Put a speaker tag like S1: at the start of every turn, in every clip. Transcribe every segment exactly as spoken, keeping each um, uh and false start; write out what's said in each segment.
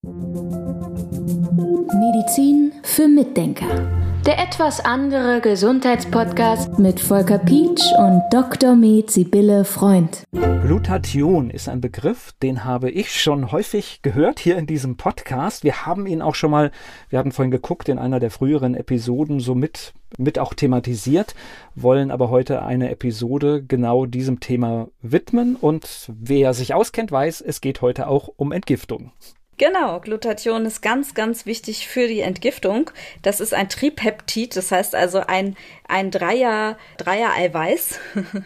S1: Medizin für Mitdenker. Der etwas andere Gesundheitspodcast mit Volker Pietsch und Doktor Med Sibylle Freund.
S2: Glutathion ist ein Begriff, den habe ich schon häufig gehört hier in diesem Podcast. Wir haben ihn auch schon mal, wir hatten vorhin geguckt, in einer der früheren Episoden so mit, mit auch thematisiert, wollen aber heute eine Episode genau diesem Thema widmen. Und wer sich auskennt, weiß, es geht heute auch um Entgiftung.
S3: Genau, Glutathion ist ganz, ganz wichtig für die Entgiftung. Das ist ein Tripeptid, das heißt also ein, ein Dreier, Dreier-Eiweiß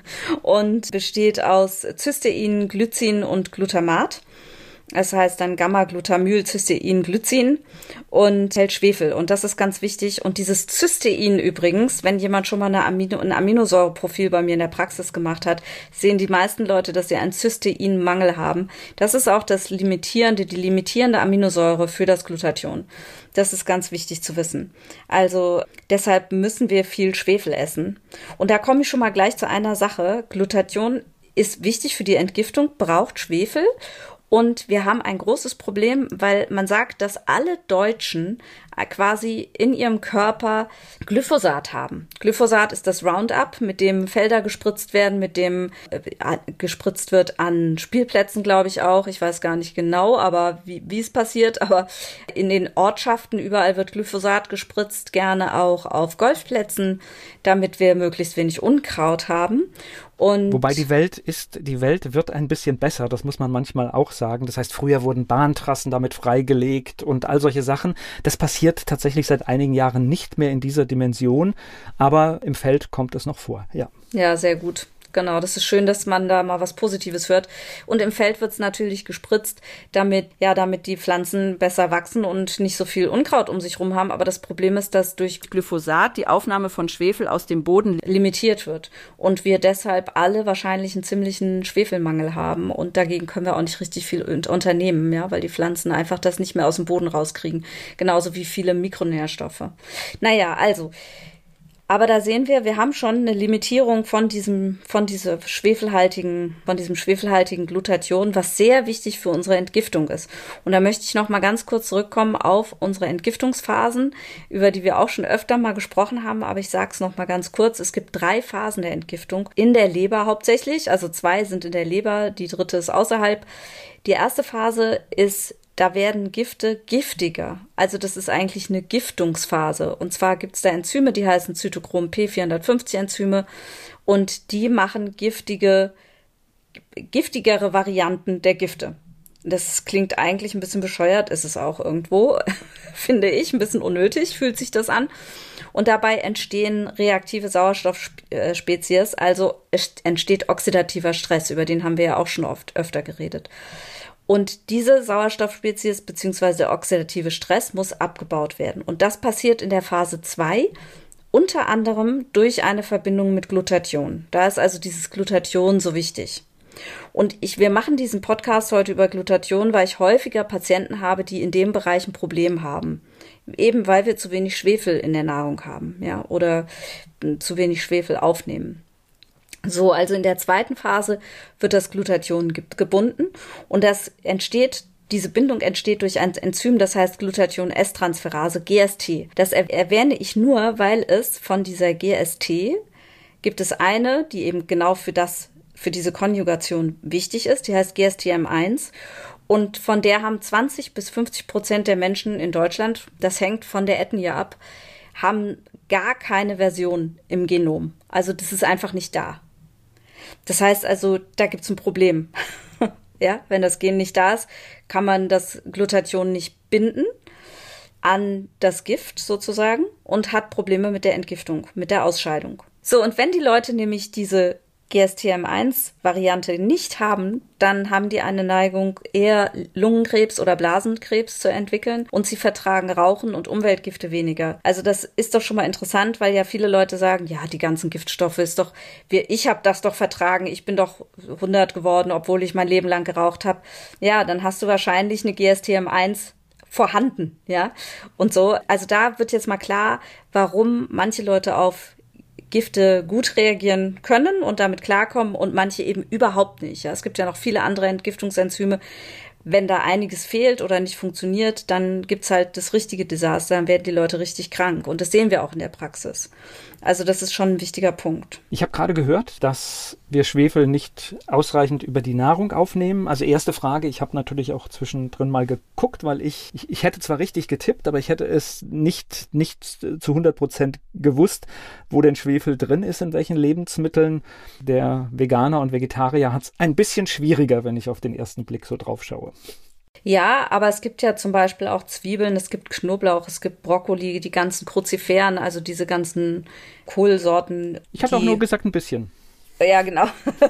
S3: und besteht aus Cystein, Glycin und Glutamat. Das heißt dann Gamma-Glutamyl, Cystein, Glycin und hält Schwefel. Und das ist ganz wichtig. Und dieses Cystein übrigens, wenn jemand schon mal eine Amino, ein Aminosäureprofil bei mir in der Praxis gemacht hat, sehen die meisten Leute, dass sie einen Cystein-Mangel haben. Das ist auch das limitierende, die limitierende Aminosäure für das Glutathion. Das ist ganz wichtig zu wissen. Also deshalb müssen wir viel Schwefel essen. Und da komme ich schon mal gleich zu einer Sache. Glutathion ist wichtig für die Entgiftung, braucht Schwefel. Und wir haben ein großes Problem, weil man sagt, dass alle Deutschen quasi in ihrem Körper Glyphosat haben. Glyphosat ist das Roundup, mit dem Felder gespritzt werden, mit dem äh, gespritzt wird an Spielplätzen, glaube ich auch. Ich weiß gar nicht genau, aber wie, wie es passiert. Aber in den Ortschaften überall wird Glyphosat gespritzt, gerne auch auf Golfplätzen, damit wir möglichst wenig Unkraut haben. Und
S2: Wobei die Welt ist, die Welt wird ein bisschen besser, das muss man manchmal auch sagen. Das heißt, früher wurden Bahntrassen damit freigelegt und all solche Sachen. Das passiert tatsächlich seit einigen Jahren nicht mehr in dieser Dimension, aber im Feld kommt es noch vor, ja.
S3: Ja, sehr gut. Genau, das ist schön, dass man da mal was Positives hört. Und im Feld wird es natürlich gespritzt, damit, ja, damit die Pflanzen besser wachsen und nicht so viel Unkraut um sich rum haben. Aber das Problem ist, dass durch Glyphosat die Aufnahme von Schwefel aus dem Boden limitiert wird. Und wir deshalb alle wahrscheinlich einen ziemlichen Schwefelmangel haben. Und dagegen können wir auch nicht richtig viel unternehmen, ja, weil die Pflanzen einfach das nicht mehr aus dem Boden rauskriegen. Genauso wie viele Mikronährstoffe. Naja, also... Aber da sehen wir, wir haben schon eine Limitierung von diesem, von dieser schwefelhaltigen, von diesem schwefelhaltigen Glutathion, was sehr wichtig für unsere Entgiftung ist. Und da möchte ich noch mal ganz kurz zurückkommen auf unsere Entgiftungsphasen, über die wir auch schon öfter mal gesprochen haben. Aber ich sage es noch mal ganz kurz. Es gibt drei Phasen der Entgiftung. In der Leber hauptsächlich, also zwei sind in der Leber, die dritte ist außerhalb. Die erste Phase ist, da werden Gifte giftiger. Also das ist eigentlich eine Giftungsphase. Und zwar gibt es da Enzyme, die heißen Zytochrom P vierhundertfünfzig Enzyme. Und die machen giftige, giftigere Varianten der Gifte. Das klingt eigentlich ein bisschen bescheuert, ist es auch irgendwo, finde ich, ein bisschen unnötig, fühlt sich das an. Und dabei entstehen reaktive Sauerstoffspezies, also es entsteht oxidativer Stress, über den haben wir ja auch schon oft öfter geredet. Und diese Sauerstoffspezies bzw. der oxidative Stress muss abgebaut werden. Und das passiert in der Phase zwei, unter anderem durch eine Verbindung mit Glutathion. Da ist also dieses Glutathion so wichtig. Und ich, wir machen diesen Podcast heute über Glutathion, weil ich häufiger Patienten habe, die in dem Bereich ein Problem haben. Eben weil wir zu wenig Schwefel in der Nahrung haben, ja, oder zu wenig Schwefel aufnehmen. So, also in der zweiten Phase wird das Glutathion gebunden und das entsteht, diese Bindung entsteht durch ein Enzym, das heißt Glutathion-S-Transferase, G S T. Das erwähne ich nur, weil es von dieser G S T gibt es eine, die eben genau für das, für diese Konjugation wichtig ist, die heißt G S T M eins. Und von der haben zwanzig bis fünfzig Prozent der Menschen in Deutschland, das hängt von der Ethnie ab, haben gar keine Version im Genom. Also das ist einfach nicht da. Das heißt also, da gibt es ein Problem. Ja, wenn das Gen nicht da ist, kann man das Glutathion nicht binden an das Gift sozusagen und hat Probleme mit der Entgiftung, mit der Ausscheidung. So, und wenn die Leute nämlich diese G S T M eins Variante nicht haben, dann haben die eine Neigung, eher Lungenkrebs oder Blasenkrebs zu entwickeln und sie vertragen Rauchen und Umweltgifte weniger. Also das ist doch schon mal interessant, weil ja viele Leute sagen, ja, die ganzen Giftstoffe ist doch, wir, ich habe das doch vertragen, ich bin doch hundert geworden, obwohl ich mein Leben lang geraucht habe. Ja, dann hast du wahrscheinlich eine G S T M eins vorhanden, ja, und so. Also da wird jetzt mal klar, warum manche Leute auf Gifte gut reagieren können und damit klarkommen und manche eben überhaupt nicht. Ja, es gibt ja noch viele andere Entgiftungsenzyme, wenn da einiges fehlt oder nicht funktioniert, dann gibt's halt das richtige Desaster, dann werden die Leute richtig krank. Und das sehen wir auch in der Praxis. Also das ist schon ein wichtiger Punkt.
S2: Ich habe gerade gehört, dass wir Schwefel nicht ausreichend über die Nahrung aufnehmen. Also erste Frage, ich habe natürlich auch zwischendrin mal geguckt, weil ich, ich, ich hätte zwar richtig getippt, aber ich hätte es nicht, nicht zu hundert Prozent gewusst, wo denn Schwefel drin ist, in welchen Lebensmitteln. Der Veganer und Vegetarier hat es ein bisschen schwieriger, wenn ich auf den ersten Blick so drauf schaue.
S3: Ja, aber es gibt ja zum Beispiel auch Zwiebeln, es gibt Knoblauch, es gibt Brokkoli, die ganzen Kruziferen, also diese ganzen Kohlsorten.
S2: Ich habe auch nur gesagt ein bisschen.
S3: Ja, genau.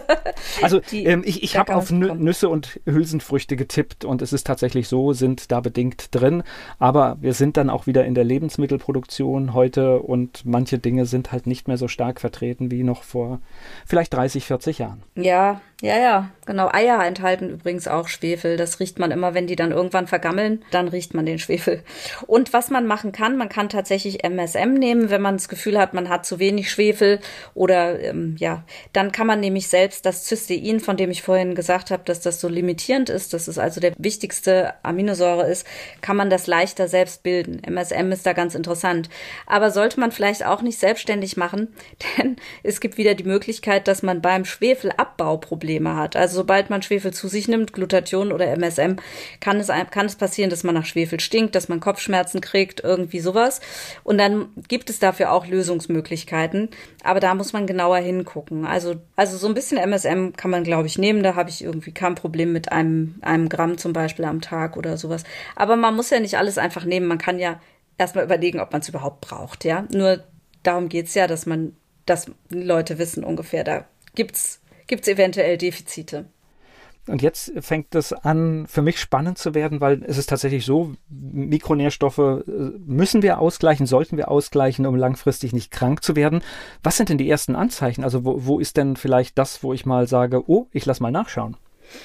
S2: Also die, ähm, ich, ich habe auf Nü- Nüsse und Hülsenfrüchte getippt und es ist tatsächlich so, sind da bedingt drin. Aber wir sind dann auch wieder in der Lebensmittelproduktion heute und manche Dinge sind halt nicht mehr so stark vertreten wie noch vor vielleicht dreißig, vierzig Jahren.
S3: Ja, ja, ja, genau. Eier enthalten übrigens auch Schwefel. Das riecht man immer, wenn die dann irgendwann vergammeln, dann riecht man den Schwefel. Und was man machen kann, man kann tatsächlich M S M nehmen, wenn man das Gefühl hat, man hat zu wenig Schwefel oder ähm, ja, dann kann man nämlich selbst das Cystein, von dem ich vorhin gesagt habe, dass das so limitierend ist, dass es also der wichtigste Aminosäure ist, kann man das leichter selbst bilden. M S M ist da ganz interessant. Aber sollte man vielleicht auch nicht selbstständig machen, denn es gibt wieder die Möglichkeit, dass man beim Schwefelabbau Probleme hat. Also sobald man Schwefel zu sich nimmt, Glutathion oder M S M, kann es, kann es passieren, dass man nach Schwefel stinkt, dass man Kopfschmerzen kriegt, irgendwie sowas. Und dann gibt es dafür auch Lösungsmöglichkeiten. Aber da muss man genauer hingucken. Also, also so ein bisschen M S M kann man, glaube ich, nehmen. Da habe ich irgendwie kein Problem mit einem, einem Gramm zum Beispiel am Tag oder sowas. Aber man muss ja nicht alles einfach nehmen. Man kann ja erstmal überlegen, ob man es überhaupt braucht. Ja, nur darum geht's ja, dass man, dass Leute wissen ungefähr, da gibt's Gibt es eventuell Defizite.
S2: Und jetzt fängt es an, für mich spannend zu werden, weil es ist tatsächlich so, Mikronährstoffe müssen wir ausgleichen, sollten wir ausgleichen, um langfristig nicht krank zu werden. Was sind denn die ersten Anzeichen? Also wo, wo ist denn vielleicht das, wo ich mal sage, oh, ich lass mal nachschauen?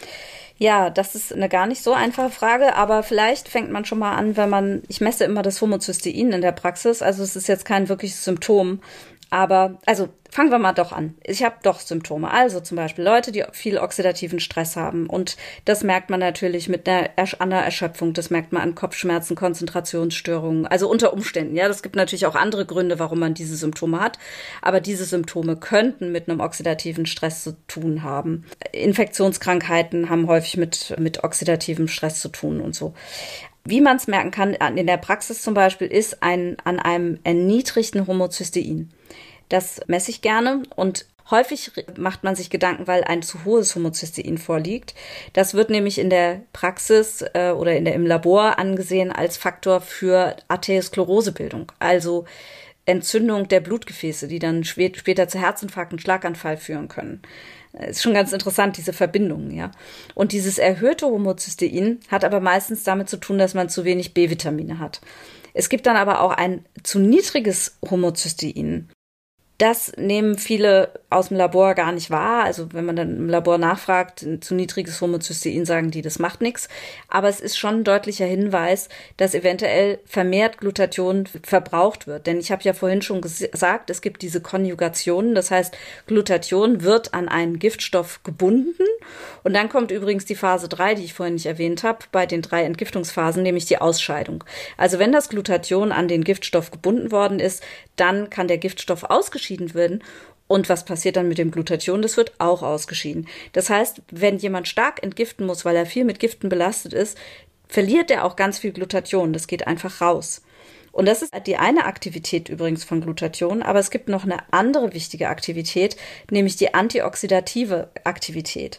S3: Ja, das ist eine gar nicht so einfache Frage, aber vielleicht fängt man schon mal an, wenn man, ich messe immer das Homozystein in der Praxis, also es ist jetzt kein wirkliches Symptom, aber, also fangen wir mal doch an. Ich habe doch Symptome. Also zum Beispiel Leute, die viel oxidativen Stress haben. Und das merkt man natürlich mit einer, einer Erschöpfung. Das merkt man an Kopfschmerzen, Konzentrationsstörungen. Also unter Umständen. Ja, das gibt natürlich auch andere Gründe, warum man diese Symptome hat. Aber diese Symptome könnten mit einem oxidativen Stress zu tun haben. Infektionskrankheiten haben häufig mit, mit oxidativem Stress zu tun und so. Wie man es merken kann, in der Praxis zum Beispiel, ist ein an einem erniedrigten Homozystein. Das messe ich gerne und häufig macht man sich Gedanken, weil ein zu hohes Homozystein vorliegt. Das wird nämlich in der Praxis äh, oder in der, im Labor angesehen als Faktor für Arteriosklerosebildung, also Entzündung der Blutgefäße, die dann spät, später zu Herzinfarkt und Schlaganfall führen können. Ist schon ganz interessant, diese Verbindungen, ja. Und dieses erhöhte Homozystein hat aber meistens damit zu tun, dass man zu wenig B-Vitamine hat. Es gibt dann aber auch ein zu niedriges Homozystein. Das nehmen viele aus dem Labor gar nicht wahr. Also wenn man dann im Labor nachfragt, zu niedriges Homozystein, sagen die, das macht nichts. Aber es ist schon ein deutlicher Hinweis, dass eventuell vermehrt Glutathion verbraucht wird. Denn ich habe ja vorhin schon gesagt, es gibt diese Konjugationen. Das heißt, Glutathion wird an einen Giftstoff gebunden. Und dann kommt übrigens die Phase drei, die ich vorhin nicht erwähnt habe, bei den drei Entgiftungsphasen, nämlich die Ausscheidung. Also wenn das Glutathion an den Giftstoff gebunden worden ist, dann kann der Giftstoff ausgeschieden werden. Und was passiert dann mit dem Glutathion? Das wird auch ausgeschieden. Das heißt, wenn jemand stark entgiften muss, weil er viel mit Giften belastet ist, verliert er auch ganz viel Glutathion. Das geht einfach raus. Und das ist die eine Aktivität übrigens von Glutathion, aber es gibt noch eine andere wichtige Aktivität, nämlich die antioxidative Aktivität.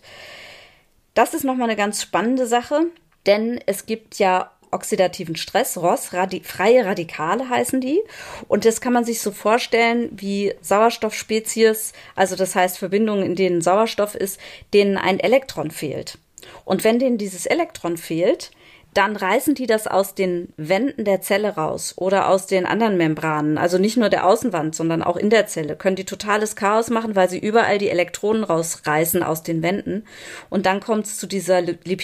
S3: Das ist nochmal eine ganz spannende Sache, denn es gibt ja oxidativen Stress, R O S, Radi- freie Radikale heißen die. Und das kann man sich so vorstellen wie Sauerstoffspezies, also das heißt Verbindungen, in denen Sauerstoff ist, denen ein Elektron fehlt. Und wenn denen dieses Elektron fehlt, dann reißen die das aus den Wänden der Zelle raus oder aus den anderen Membranen, also nicht nur der Außenwand, sondern auch in der Zelle, können die totales Chaos machen, weil sie überall die Elektronen rausreißen aus den Wänden. Und dann kommt es zu dieser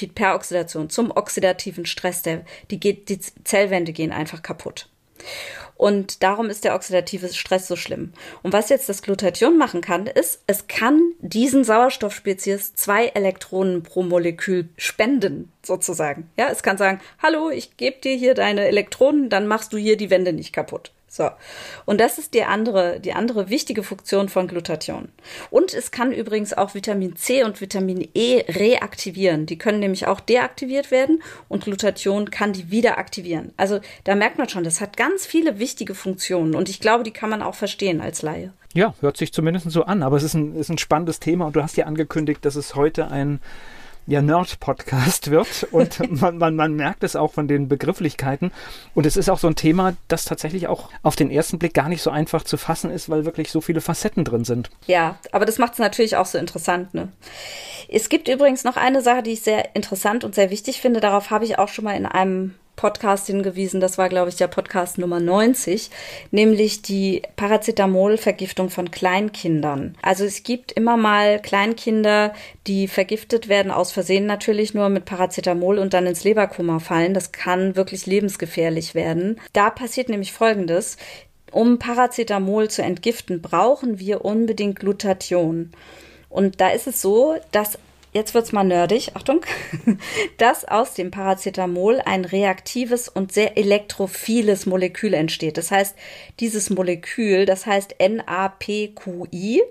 S3: Lipidperoxidation, zum oxidativen Stress. Der, die, geht, die Zellwände gehen einfach kaputt. Und darum ist der oxidative Stress so schlimm. Und was jetzt das Glutathion machen kann, ist, es kann diesen Sauerstoffspezies zwei Elektronen pro Molekül spenden, sozusagen. Ja, es kann sagen, hallo, ich gebe dir hier deine Elektronen, dann machst du hier die Wände nicht kaputt. So. Und das ist die andere, die andere wichtige Funktion von Glutathion. Und es kann übrigens auch Vitamin C und Vitamin E reaktivieren. Die können nämlich auch deaktiviert werden und Glutathion kann die wieder aktivieren. Also da merkt man schon, das hat ganz viele wichtige Funktionen und ich glaube, die kann man auch verstehen als Laie.
S2: Ja, hört sich zumindest so an, aber es ist ein, ist ein spannendes Thema und du hast ja angekündigt, dass es heute ein ja, Nerd-Podcast wird und man, man, man merkt es auch von den Begrifflichkeiten und es ist auch so ein Thema, das tatsächlich auch auf den ersten Blick gar nicht so einfach zu fassen ist, weil wirklich so viele Facetten drin sind.
S3: Ja, aber das macht es natürlich auch so interessant, ne? Es gibt übrigens noch eine Sache, die ich sehr interessant und sehr wichtig finde, darauf habe ich auch schon mal in einem Podcast hingewiesen, das war, glaube ich, der Podcast Nummer neunzig, nämlich die Paracetamol-Vergiftung von Kleinkindern. Also es gibt immer mal Kleinkinder, die vergiftet werden, aus Versehen natürlich nur mit Paracetamol und dann ins Leberkoma fallen. Das kann wirklich lebensgefährlich werden. Da passiert nämlich Folgendes. Um Paracetamol zu entgiften, brauchen wir unbedingt Glutathion. Und da ist es so, dass jetzt wird's mal nerdig, Achtung, dass aus dem Paracetamol ein reaktives und sehr elektrophiles Molekül entsteht. Das heißt, dieses Molekül, das heißt N A P Q I,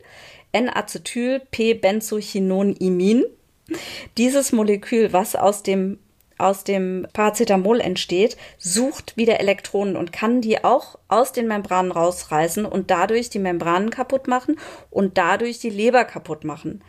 S3: N-Acetyl-P-Benzochinonimin, dieses Molekül, was aus dem aus dem Paracetamol entsteht, sucht wieder Elektronen und kann die auch aus den Membranen rausreißen und dadurch die Membranen kaputt machen und dadurch die Leber kaputt machen.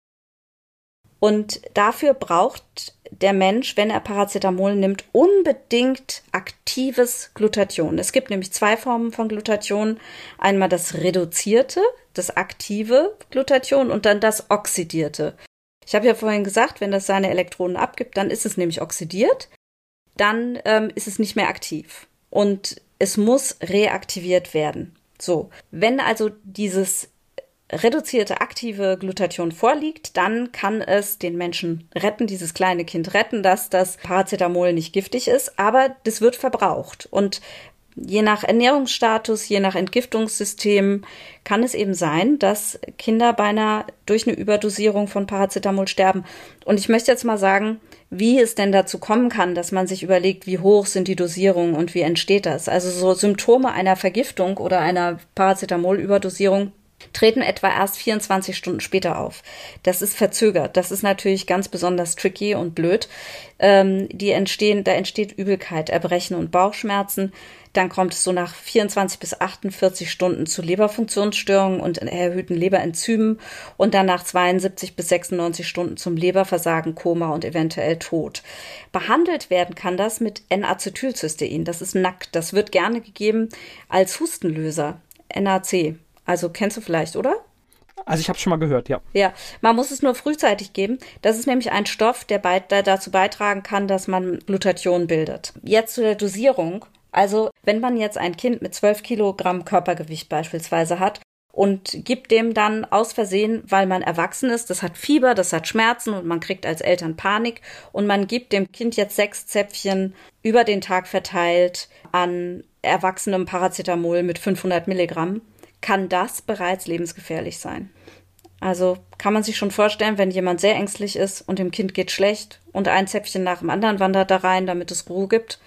S3: Und dafür braucht der Mensch, wenn er Paracetamol nimmt, unbedingt aktives Glutathion. Es gibt nämlich zwei Formen von Glutathion. Einmal das reduzierte, das aktive Glutathion und dann das oxidierte. Ich habe ja vorhin gesagt, wenn das seine Elektronen abgibt, dann ist es nämlich oxidiert. Dann ähm, ist es nicht mehr aktiv. Und es muss reaktiviert werden. So, wenn also dieses reduzierte aktive Glutathion vorliegt, dann kann es den Menschen retten, dieses kleine Kind retten, dass das Paracetamol nicht giftig ist, aber das wird verbraucht. Und je nach Ernährungsstatus, je nach Entgiftungssystem kann es eben sein, dass Kinder beinahe durch eine Überdosierung von Paracetamol sterben. Und ich möchte jetzt mal sagen, wie es denn dazu kommen kann, dass man sich überlegt, wie hoch sind die Dosierungen und wie entsteht das. Also so Symptome einer Vergiftung oder einer Paracetamol-Überdosierung treten etwa erst vierundzwanzig Stunden später auf. Das ist verzögert. Das ist natürlich ganz besonders tricky und blöd. Ähm, die entstehen, da entsteht Übelkeit, Erbrechen und Bauchschmerzen. Dann kommt es so nach vierundzwanzig bis achtundvierzig Stunden zu Leberfunktionsstörungen und erhöhten Leberenzymen und dann nach zweiundsiebzig bis sechsundneunzig Stunden zum Leberversagen, Koma und eventuell Tod. Behandelt werden kann das mit N-Acetylcystein. Das ist N A C. Das wird gerne gegeben als Hustenlöser. N A C. Also kennst du vielleicht, oder?
S2: Also ich habe es schon mal gehört, ja.
S3: Ja, man muss es nur frühzeitig geben. Das ist nämlich ein Stoff, der, bei, der dazu beitragen kann, dass man Glutathion bildet. Jetzt zu der Dosierung. Also wenn man jetzt ein Kind mit zwölf Kilogramm Körpergewicht beispielsweise hat und gibt dem dann aus Versehen, weil man erwachsen ist, das hat Fieber, das hat Schmerzen und man kriegt als Eltern Panik und man gibt dem Kind jetzt sechs Zäpfchen über den Tag verteilt an erwachsenem Paracetamol mit fünfhundert Milligramm, kann das bereits lebensgefährlich sein. Also kann man sich schon vorstellen, wenn jemand sehr ängstlich ist und dem Kind geht schlecht und ein Zäpfchen nach dem anderen wandert da rein, damit es Ruhe gibt,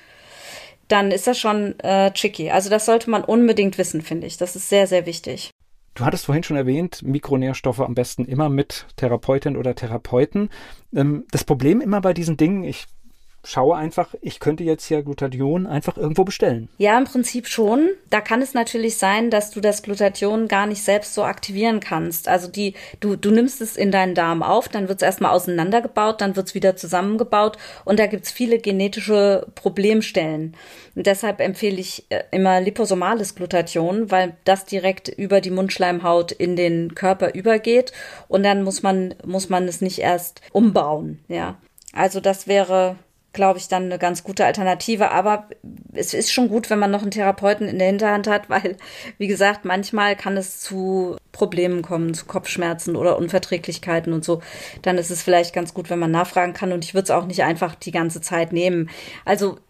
S3: dann ist das schon äh, tricky. Also das sollte man unbedingt wissen, finde ich. Das ist sehr, sehr wichtig.
S2: Du hattest vorhin schon erwähnt, Mikronährstoffe am besten immer mit Therapeutin oder Therapeuten. Ähm, das Problem immer bei diesen Dingen, ich schaue einfach, ich könnte jetzt ja Glutathion einfach irgendwo bestellen.
S3: Ja, im Prinzip schon. Da kann es natürlich sein, dass du das Glutathion gar nicht selbst so aktivieren kannst. Also die, du, du nimmst es in deinen Darm auf, dann wird es erstmal auseinandergebaut, dann wird es wieder zusammengebaut und da gibt es viele genetische Problemstellen. Und deshalb empfehle ich immer liposomales Glutathion, weil das direkt über die Mundschleimhaut in den Körper übergeht und dann muss man, muss man es nicht erst umbauen. Ja, also das wäre, glaube ich, dann eine ganz gute Alternative. Aber es ist schon gut, wenn man noch einen Therapeuten in der Hinterhand hat, weil, wie gesagt, manchmal kann es zu Problemen kommen, zu Kopfschmerzen oder Unverträglichkeiten und so. Dann ist es vielleicht ganz gut, wenn man nachfragen kann. Und ich würde es auch nicht einfach die ganze Zeit nehmen. Also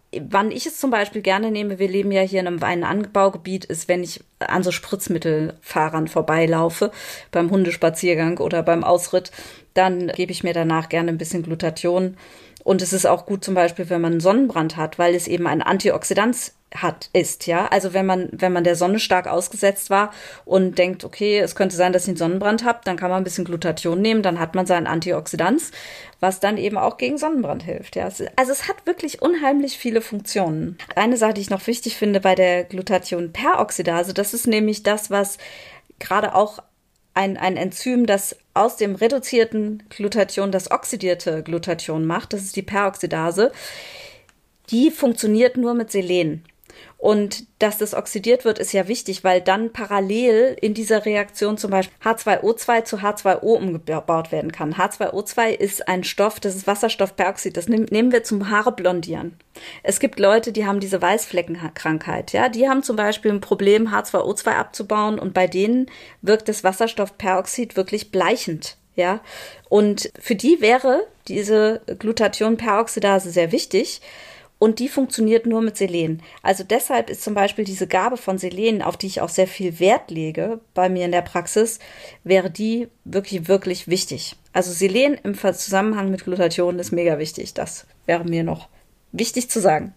S3: wann ich es zum Beispiel gerne nehme, wir leben ja hier in einem Weinanbaugebiet, ist, wenn ich an so Spritzmittelfahrern vorbeilaufe, beim Hundespaziergang oder beim Ausritt, dann gebe ich mir danach gerne ein bisschen Glutathion. Und es ist auch gut zum Beispiel, wenn man einen Sonnenbrand hat, weil es eben ein Antioxidant hat, ist, ja. Also wenn man, wenn man der Sonne stark ausgesetzt war und denkt, okay, es könnte sein, dass ich einen Sonnenbrand habe, dann kann man ein bisschen Glutathion nehmen, dann hat man sein Antioxidant, was dann eben auch gegen Sonnenbrand hilft, ja. Also es hat wirklich unheimlich viele Funktionen. Eine Sache, die ich noch wichtig finde bei der Glutathion-Peroxidase, das ist nämlich das, was gerade auch Ein, ein Enzym, das aus dem reduzierten Glutathion das oxidierte Glutathion macht, das ist die Peroxidase, die funktioniert nur mit Selen. Und dass das oxidiert wird, ist ja wichtig, weil dann parallel in dieser Reaktion zum Beispiel H zwei O zwei zu H zwei O umgebaut werden kann. H zwei O zwei ist ein Stoff, das ist Wasserstoffperoxid, das nehmen wir zum Haare blondieren. Es gibt Leute, die haben diese Weißfleckenkrankheit, ja, die haben zum Beispiel ein Problem, H zwei O zwei abzubauen und bei denen wirkt das Wasserstoffperoxid wirklich bleichend, ja. Und für die wäre diese Glutathion-Peroxidase sehr wichtig. Und die funktioniert nur mit Selen. Also deshalb ist zum Beispiel diese Gabe von Selen, auf die ich auch sehr viel Wert lege bei mir in der Praxis, wäre die wirklich, wirklich wichtig. Also Selen im Zusammenhang mit Glutathion ist mega wichtig. Das wäre mir noch wichtig zu sagen.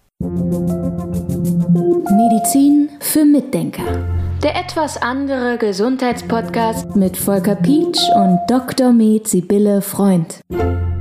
S1: Medizin für Mitdenker. Der etwas andere Gesundheitspodcast mit Volker Pietsch und Doktor Med Sibylle Freund.